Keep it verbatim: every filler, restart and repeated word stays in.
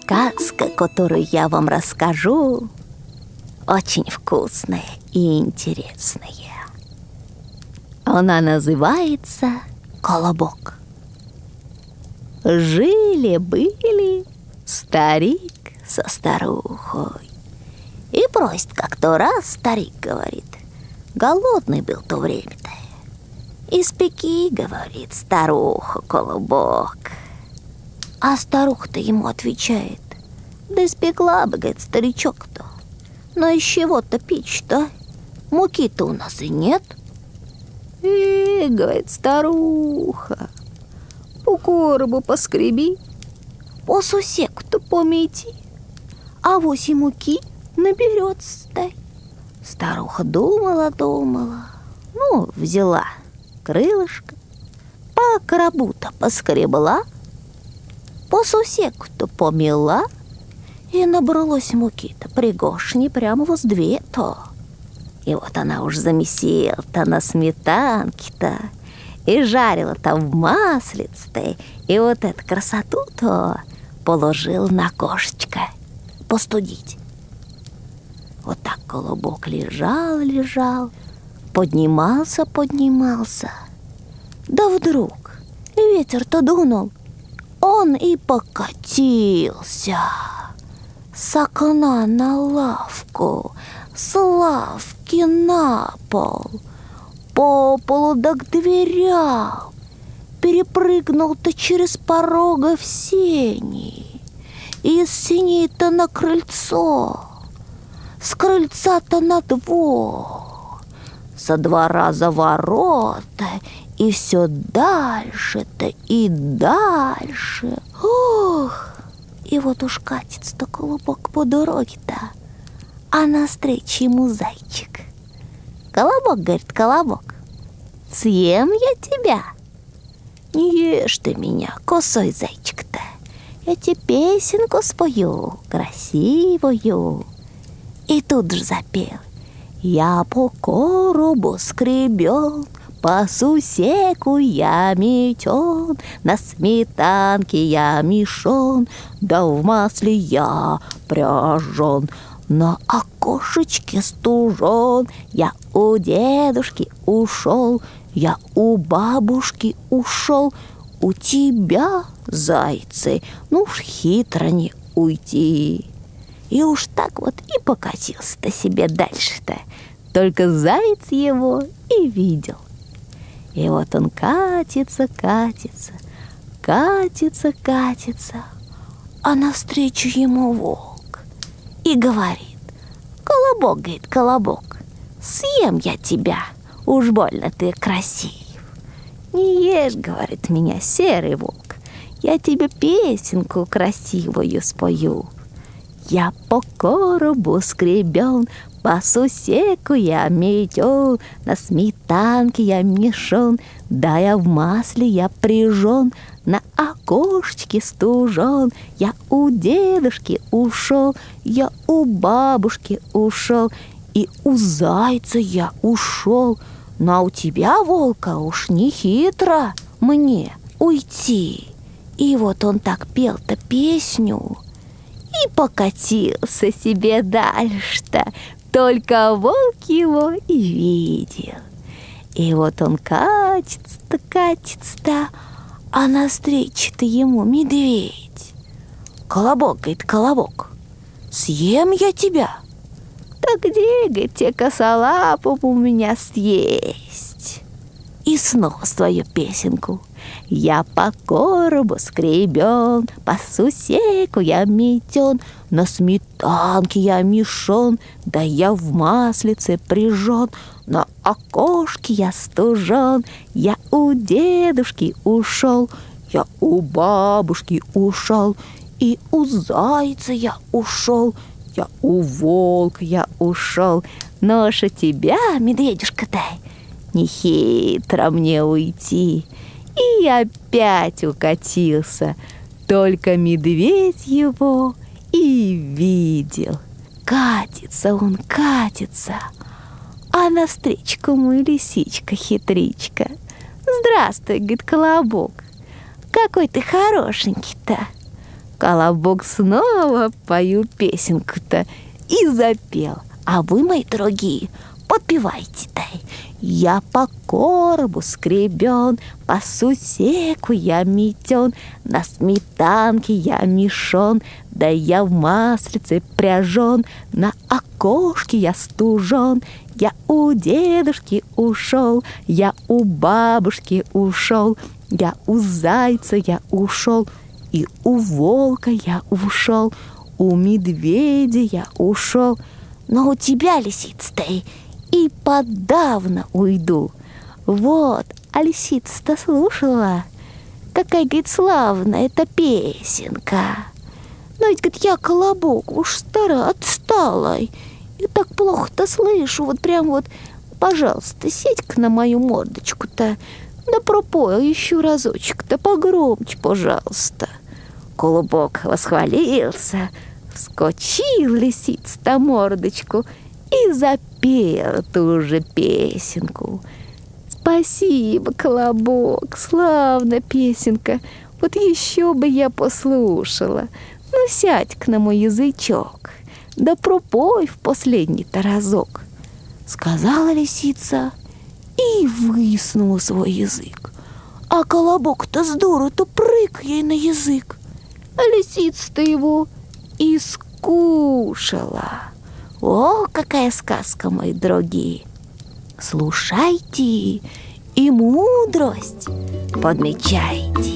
Сказка, которую я вам расскажу, очень вкусная и интересная. Она называется «Колобок». Жили-были старик со старухой. И просит как-то раз старик, говорит, голодный был то время-то. Испеки, говорит старуха, колобок. А старуха-то ему отвечает, да испекла бы, говорит, старичок-то. Но из чего-то печь-то? Муки-то у нас и нет. И, говорит старуха, по коробу поскреби, по сусеку-то помети, а вось и муки наберется-то. Старуха думала-думала, ну, взяла крылышко, по коробу-то поскребла, по сусеку-то помела, и набралось муки-то пригоршни прямо воз две-то. И вот она уж замесила-то на сметанке-то, и жарила-то в маслице-то, и вот эту красоту-то положил на кошечко постудить. Вот так колобок лежал-лежал, поднимался-поднимался. Да вдруг ветер-то дунул, он и покатился с окна на лавку, с лавки на пол, по полу да к дверям, перепрыгнул-то через порога в сени, из сеней-то на крыльцо, с крыльца-то на двор, со двора за ворота, и все дальше-то и дальше. Ох! И вот уж катится-то колобок по дороге-то, а навстречу ему зайчик. Колобок, говорит, колобок, съем я тебя. Не ешь ты меня, косой зайчик-то. Я тебе песенку спою, красивую. И тут же запел. Я по коробу скребен, по сусеку я метен, на сметанке я мешон, да в масле я пряжен, на окошечке стужен. Я у дедушки ушел, я у бабушки ушел, у тебя, зайцы, ну уж хитро не уйти. И уж так вот и покатился-то себе дальше-то, только заяц его и видел. И вот он катится, катится, катится, катится, а навстречу ему волк и говорит: колобок, говорит, колобок, съем я тебя, уж больно ты красив. Не ешь, говорит, меня, серый волк, я тебе песенку красивую спою. Я по коробу скребен, по сусеку я метен, на сметанке я мешон, да я в масле я прижен, на окошечке стужен. Я у дедушки ушел, я у бабушки ушел, и у зайца я ушел. Но у тебя, волка, уж не хитро мне уйти. И вот он так пел-то песню и покатился себе дальше-то, только волк его и видел. И вот он катится-то, катится-то, а навстречу-то ему медведь. Колобок, говорит, колобок, съем я тебя. Да где, говорит, те косолапым у меня съесть? И снова свою песенку. Я по коробу скребен, по сусеку я метен, на сметанке я мешон, да я в маслице прижен, на окошке я стужен. Я у дедушки ушел, я у бабушки ушел, и у зайца я ушел, я у волка я ушел. Но ж от тебя, медведюшка-то, не хитро мне уйти. И опять укатился, только медведь его и видел. Катится он, катится, а навстречу ему лисичка-хитричка. Здравствуй, говорит, колобок, какой ты хорошенький-то. Колобок снова пою песенку-то и запел. А вы, мои дорогие, подпевайте-дай. Я по коробу скребен, по сусеку я метен, на сметанке я мешон, да я в маслице пряжен, на окошке я стужен. Я у дедушки ушел, я у бабушки ушел, я у зайца я ушел, и у волка я ушел, у медведя я ушел. Но у тебя, лисица-то, и подавно уйду. Вот, а лисица-то слушала, какая, говорит, славная эта песенка. Но ведь, говорит, я колобок, уж старая, отсталая, и так плохо-то слышу, вот прям вот, пожалуйста, сядь-ка на мою мордочку-то, да пропой еще разочек-то погромче, пожалуйста. Колобок восхвалился, вскочил лисица-то мордочку и запел ту же песенку. Спасибо, Колобок, славная песенка, вот еще бы я послушала. Ну, сядь-ка на мой язычок, да пропой в последний-то разок. Сказала лисица и высунула свой язык. А Колобок-то с дуру-то прыг ей на язык. А лисица-то его и скушала. О, какая сказка, мои дорогие! Слушайте и мудрость подмечайте.